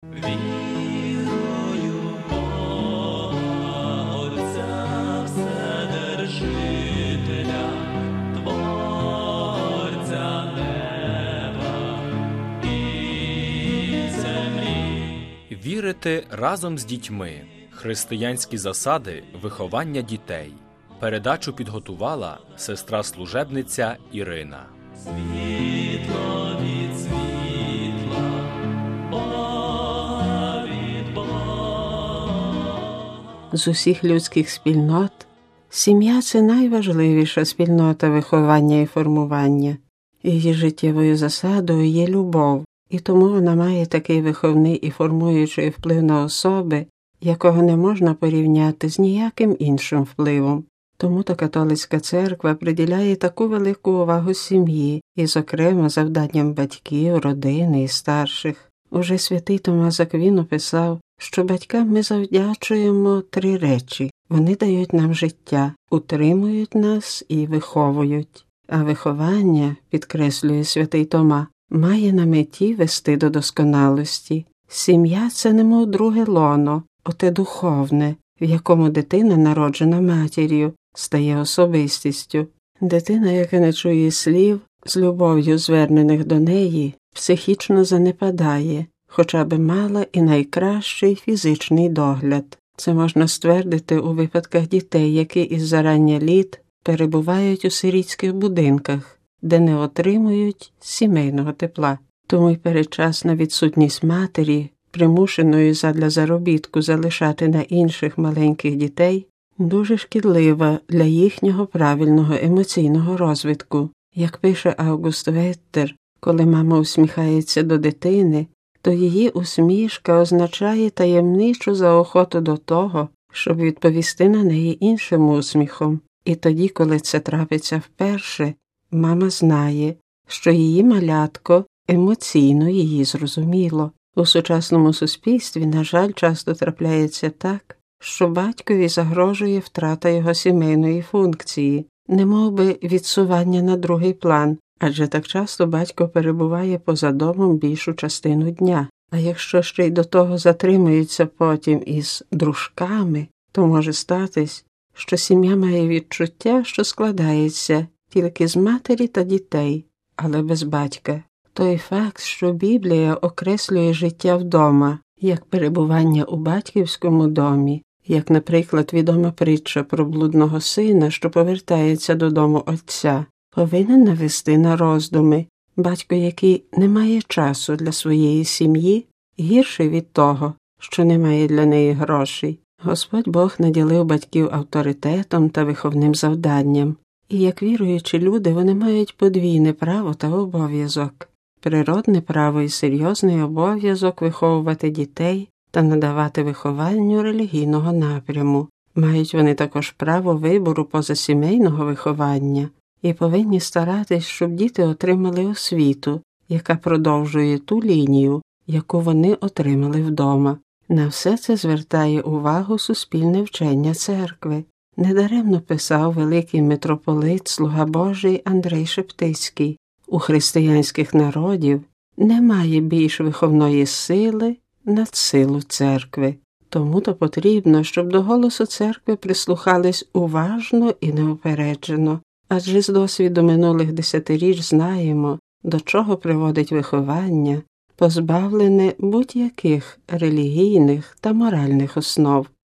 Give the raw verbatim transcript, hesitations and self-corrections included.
Вірую в Бога, Отця Вседержителя, Творця неба і землі. Вірити разом з дітьми. Християнські засади виховання дітей. Передачу підготувала сестра-служебниця Ірина. Світло від світла, Бога від Бога. З усіх людських спільнот сім'я – це найважливіша спільнота виховання і формування. Її життєвою засадою є любов, і тому вона має такий виховний і формуючий вплив на особи, якого не можна порівняти з ніяким іншим впливом. Тому-то католицька церква приділяє таку велику увагу сім'ї і, зокрема, завданням батьків, родини і старших. Уже святий Томас Аквіно писав, що батькам ми завдячуємо три речі. Вони дають нам життя, утримують нас і виховують. А виховання, підкреслює святий Тома, має на меті вести до досконалості. Сім'я – це немов друге лоно, оте духовне, в якому дитина, народжена матір'ю, стає особистістю. Дитина, яка не чує слів, з любов'ю звернених до неї, психічно занепадає, хоча би мала і найкращий фізичний догляд. Це можна ствердити у випадках дітей, які із зарання літ перебувають у сирітських будинках, де не отримують сімейного тепла. Тому й передчасна відсутність матері, примушеної задля заробітку залишати на інших маленьких дітей, дуже шкідлива для їхнього правильного емоційного розвитку. Як пише Август Веттер, коли мама усміхається до дитини, то її усмішка означає таємничу заохоту до того, щоб відповісти на неї іншим усміхом. І тоді, коли це трапиться вперше, мама знає, що її малятко емоційно її зрозуміло. У сучасному суспільстві, на жаль, часто трапляється так, що батькові загрожує втрата його сімейної функції, немовби відсування на другий план, адже так часто батько перебуває поза домом більшу частину дня. А якщо ще й до того затримується потім із дружками, то може статись, що сім'я має відчуття, що складається тільки з матері та дітей, але без батька. Той факт, що Біблія окреслює життя вдома, як перебування у батьківському домі, як, наприклад, відома притча про блудного сина, що повертається додому отця, повинен навести на роздуми. Батько, який не має часу для своєї сім'ї, гірший від того, що не має для неї грошей. Господь Бог наділив батьків авторитетом та виховним завданням, і як віруючі люди вони мають подвійне право та обов'язок. Природне право і серйозний обов'язок виховувати дітей та надавати вихованню релігійного напряму. Мають вони також право вибору позасімейного виховання і повинні старатись, щоб діти отримали освіту, яка продовжує ту лінію, яку вони отримали вдома. На все це звертає увагу суспільне вчення церкви. Недаремно писав великий митрополит, слуга Божий Андрей Шептицький: у християнських народів немає більш виховної сили над силу церкви. Тому-то потрібно, щоб до голосу церкви прислухались уважно і неупереджено, адже з досвіду минулих десятиріч знаємо, до чого приводить виховання, позбавлене будь-яких релігійних та моральних основ.